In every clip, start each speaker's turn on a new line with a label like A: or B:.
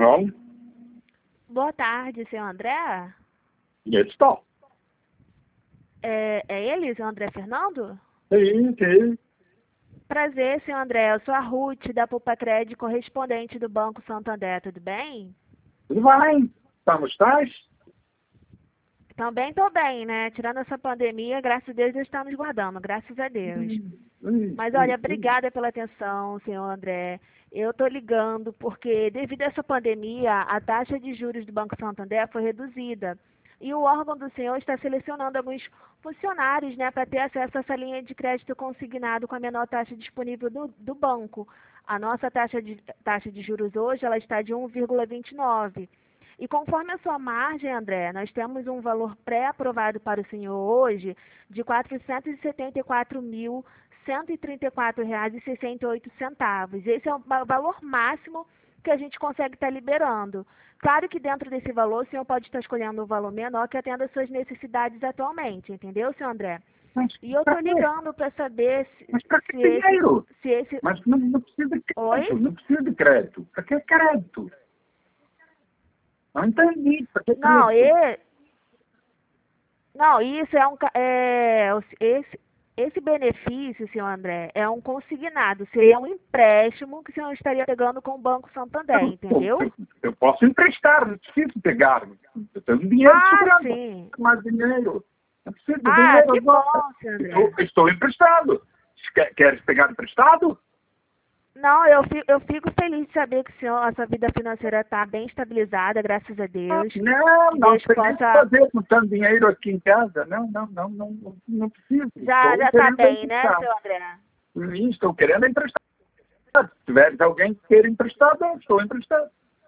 A: Alô?
B: Boa tarde, senhor André.
A: Estou.
B: É ele, senhor André Fernando?
A: Sim, sim.
B: Prazer, senhor André. Eu sou a Ruth, da Pupacred, correspondente do Banco Santander. Tudo bem?
A: Tudo bem? Como estás?
B: Também estou bem, né? Tirando essa pandemia, graças a Deus, Deus está nos guardando, graças a Deus. Mas olha, obrigada pela atenção, senhor André. Eu estou ligando porque, devido a essa pandemia, a taxa de juros do Banco Santander foi reduzida. E o órgão do senhor está selecionando alguns funcionários, né, para ter acesso a essa linha de crédito consignado com a menor taxa disponível do banco. A nossa taxa de juros hoje ela está de 1,29. E conforme a sua margem, André, nós temos um valor pré-aprovado para o senhor hoje de R$ 474.134,68. Esse é o valor máximo que a gente consegue estar liberando. Claro que dentro desse valor, o senhor pode estar escolhendo um valor menor que atenda às suas necessidades atualmente, entendeu, senhor André?
A: Mas
B: E eu estou ligando para saber
A: Mas para que dinheiro?
B: se esse...
A: Mas não precisa de crédito.
B: Oi?
A: Não precisa de crédito. Para que crédito? Não entendi. Para que
B: Não,
A: crédito?
B: não, isso esse benefício, senhor André, é um consignado, seria um empréstimo que o senhor estaria pegando com o Banco Santander, entendeu?
A: Eu posso emprestar, não preciso pegar. Eu tenho dinheiro sobrando.
B: Sim.
A: Mais dinheiro. Não preciso de
B: Ah,
A: dinheiro
B: que
A: agora.
B: bom, senhor André.
A: Estou emprestado. Queres pegar emprestado?
B: Não, eu fico feliz de saber que a sua vida financeira está bem estabilizada, graças a Deus.
A: Não
B: Que
A: tem
B: Deus
A: nem o que
B: possa...
A: fazer com tanto dinheiro aqui em casa. Não preciso.
B: Já
A: Estou
B: está
A: querendo
B: bem, né,
A: emprestar.
B: senhor André?
A: Sim, estou querendo emprestar. Se tiveres alguém que queira emprestado, eu estou emprestado.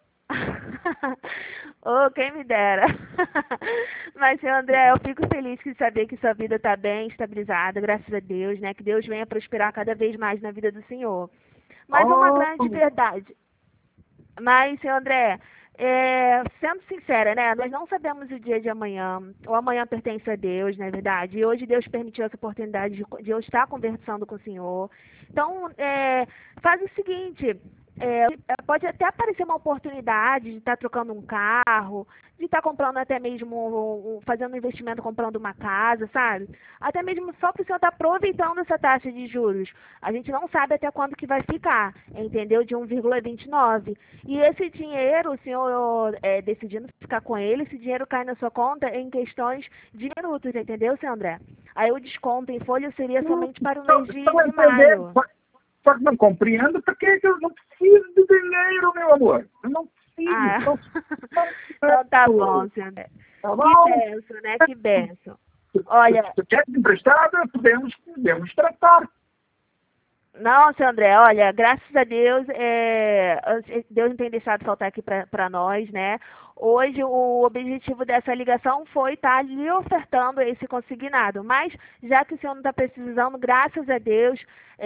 B: Oh, quem me dera. Mas, senhor André, eu fico feliz de saber que sua vida está bem estabilizada, graças a Deus, né? Que Deus venha prosperar cada vez mais na vida do senhor. Mas uma
A: Oh,
B: grande verdade. Mas, senhor André, sendo sincera, né? Nós não sabemos o dia de amanhã. O amanhã pertence a Deus, não é verdade? E hoje Deus permitiu essa oportunidade de eu estar conversando com o senhor. Então, faz o seguinte. Pode até aparecer uma oportunidade de estar trocando um carro, de estar comprando até mesmo, fazendo um investimento comprando uma casa, sabe? Até mesmo só para o senhor estar aproveitando essa taxa de juros. A gente não sabe até quando que vai ficar, entendeu? De 1,29. E esse dinheiro, o senhor decidindo ficar com ele, esse dinheiro cai na sua conta em questões de minutos, entendeu, senhor André? Aí o desconto em folha seria somente para o mês
A: estou a
B: de
A: entender.
B: maio.
A: Só que não compreendo porque eu não preciso de dinheiro, meu amor. Eu não
B: Ah,
A: preciso.
B: então tá bom, senhor André.
A: Tá
B: Que
A: bom?
B: benção, né? Que benção. Olha,
A: Se queres emprestado, podemos tratar.
B: não, senhor André, olha, graças a Deus, Deus não tem deixado faltar aqui para nós, né? Hoje o objetivo dessa ligação foi estar lhe ofertando esse consignado, mas já que o senhor não está precisando, graças a Deus,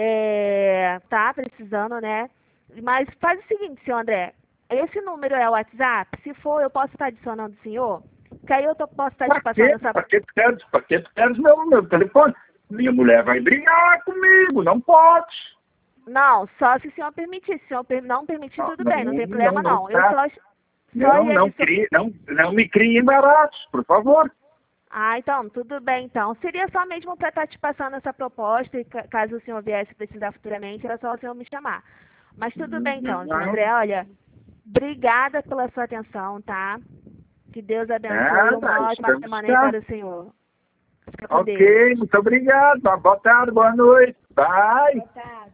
B: tá precisando, né? Mas faz o seguinte, senhor André, esse número é o WhatsApp? Se for, eu posso estar adicionando o senhor? Que aí eu posso estar te passando essa...
A: Para que tu queres meu telefone? Minha mulher vai brigar comigo, não podes.
B: Não, só se o senhor permitir. Se o senhor não permitir, tudo bem, não tem problema não. Eu
A: Tá.
B: só ia
A: Não me crie embaraços, por favor.
B: Ah, então, tudo bem então. Seria só mesmo para estar te passando essa proposta e caso o senhor viesse precisar futuramente, era só o senhor me chamar. Mas tudo bem então, senhor André, olha, obrigada pela sua atenção, tá? Que Deus abençoe, uma ótima semana aí para o senhor. Fica com Deus.
A: Ok, muito obrigado. Boa tarde, boa noite. Bye.
B: Boa tarde.